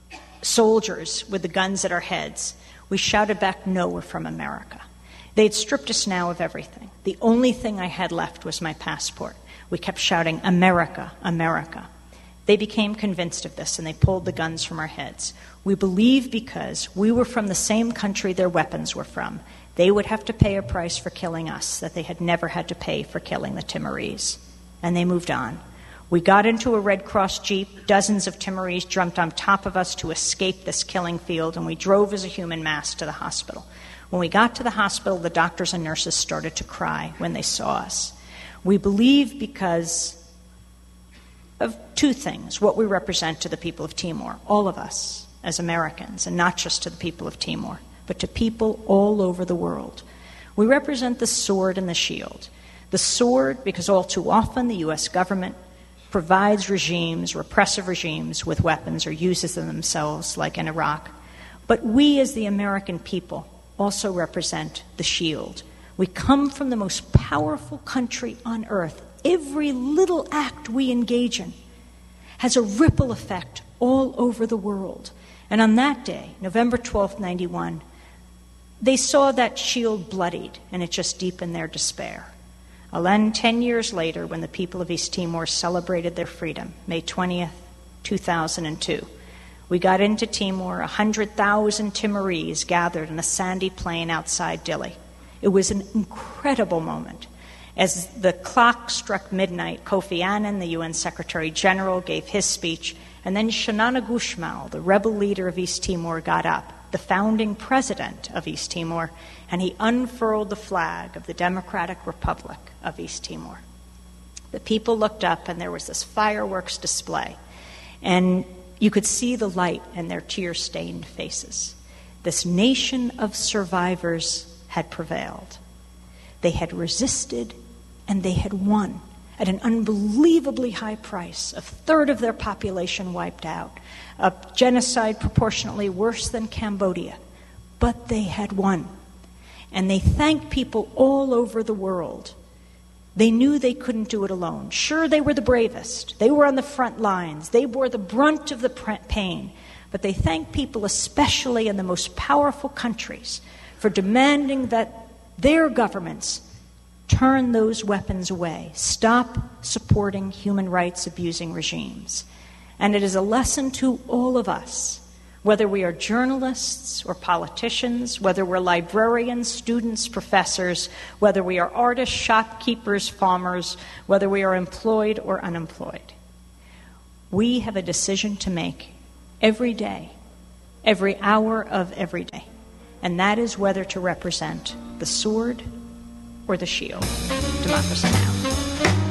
soldiers with the guns at our heads, we shouted back, no, we're from America. They'd stripped us now of everything. The only thing I had left was my passport. We kept shouting, America, America. They became convinced of this, and they pulled the guns from our heads. We believe because we were from the same country their weapons were from, they would have to pay a price for killing us that they had never had to pay for killing the Timorese. And they moved on. We got into a Red Cross Jeep. Dozens of Timorese jumped on top of us to escape this killing field, and we drove as a human mass to the hospital. When we got to the hospital, the doctors and nurses started to cry when they saw us. We believe because of two things, what we represent to the people of Timor, all of us as Americans, and not just to the people of Timor, but to people all over the world. We represent the sword and the shield. The sword because all too often the U S government provides regimes, repressive regimes, with weapons or uses them themselves, like in Iraq. But we as the American people also represent the shield. We come from the most powerful country on earth. Every little act we engage in has a ripple effect all over the world. And on that day, November twelfth, ninety-one, they saw that shield bloodied, and it just deepened their despair. And then ten years later, when the people of East Timor celebrated their freedom, May twentieth, two thousand two, we got into Timor, one hundred thousand Timorese gathered in a sandy plain outside Dili. It was an incredible moment. As the clock struck midnight, Kofi Annan, the U N Secretary General, gave his speech, and then Shanana Gusmao, the rebel leader of East Timor, got up, the founding president of East Timor, and he unfurled the flag of the Democratic Republic of East Timor. The people looked up, and there was this fireworks display, and you could see the light in their tear-stained faces. This nation of survivors had prevailed. They had resisted, and they had won at an unbelievably high price, a third of their population wiped out, a genocide proportionately worse than Cambodia. But they had won. And they thanked people all over the world. They knew they couldn't do it alone. Sure, they were the bravest. They were on the front lines. They bore the brunt of the pain. But they thanked people, especially in the most powerful countries, for demanding that their governments turn those weapons away, stop supporting human rights abusing regimes. And it is a lesson to all of us, whether we are journalists or politicians, whether we're librarians, students, professors, whether we are artists, shopkeepers, farmers, whether we are employed or unemployed. We have a decision to make every day, every hour of every day, and that is whether to represent the sword or the shield. Democracy Now!